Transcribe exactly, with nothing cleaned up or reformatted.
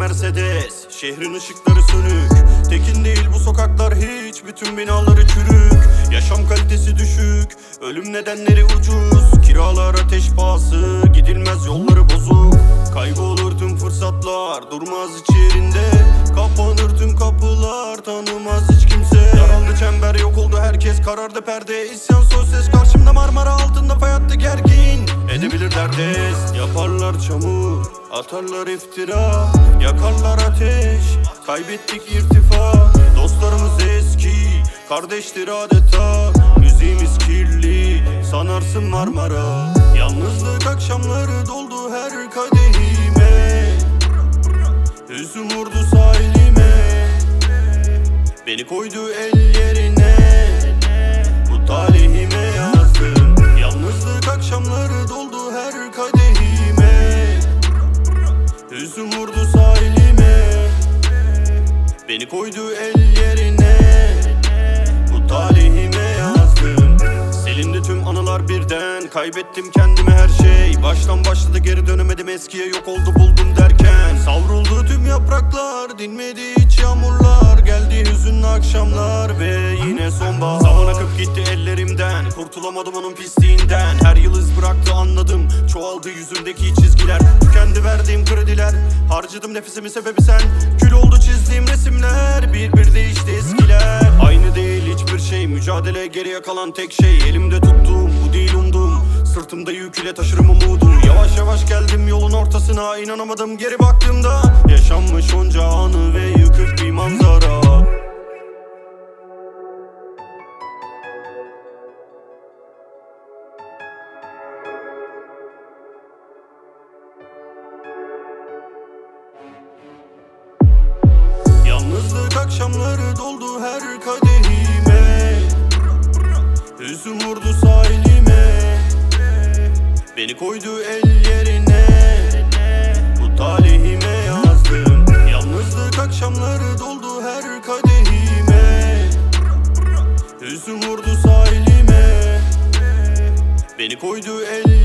Mercedes, şehrin ışıkları sönük. Tekin değil bu sokaklar hiç, bütün binaları çürük. Yaşam kalitesi düşük, ölüm nedenleri ucuz. Kiralar ateş pahası, gidilmez yolları bozuk. Kaybolur tüm fırsatlar, durmaz hiç yerinde. Kapanır tüm kapılar, tanımaz hiç kimse. Daraldı çember, yok oldu herkes, karardı perde. İsyan söz ses, karşımda Marmara, altında fay hattı gergin. Edebilir derdest, yaparlar çamur, atarlar iftira, yakarlar ateş. Kaybettik irtifa, dostlarımız eski, kardeştir adeta. Müziğimiz kirli, sanarsın Marmara. Yalnızlık akşamları doldu her kadehime. Hüzün vurdu sahilime, beni koydu el yerine. Bu talihime yazdım. Yalnızlık akşamları doldu her kadehime. Hüzün vurdu sahilime, beni koydu el yerine. Bu talihime yazdım. Silindi tüm anılar birden, kaybettim kendime her şey. Baştan başladı, geri dönemedim eskiye, yok oldu buldum derken. Savruldu tüm yapraklar, dinmedi hiç yağmurlar. Geldi hüzünlü akşamlar ve yine sonbahar. Zaman akıp gitti ellerimden, kurtulamadım onun pisliğinden. Her yıl iz bıraktı anladım, çoğaldı yüzündeki çizgiler. Tükendi verdiğim krediler, harcadım nefesimi sebebi sen. Kül oldu çizdiğim resimler, bir bir değişti eskiler. Aynı değil hiçbir şey, mücadele geriye kalan tek şey. Elimde tuttuğum bu değil umduğum, sırtımda yük ile taşırım umudu. Yavaş yavaş geldim yolun ortasına, inanamadım geri baktığımda. Yaşanmış onca anı ve yıkık bir manzara. Yalnızlık akşamları doldu her kadehime. Hüzün vurdu sahilime, beni koydu el yerine. Bu talihime yazdım. Yalnızlık akşamları doldu her kadehime. Hüzün vurdu sahilime, beni koydu el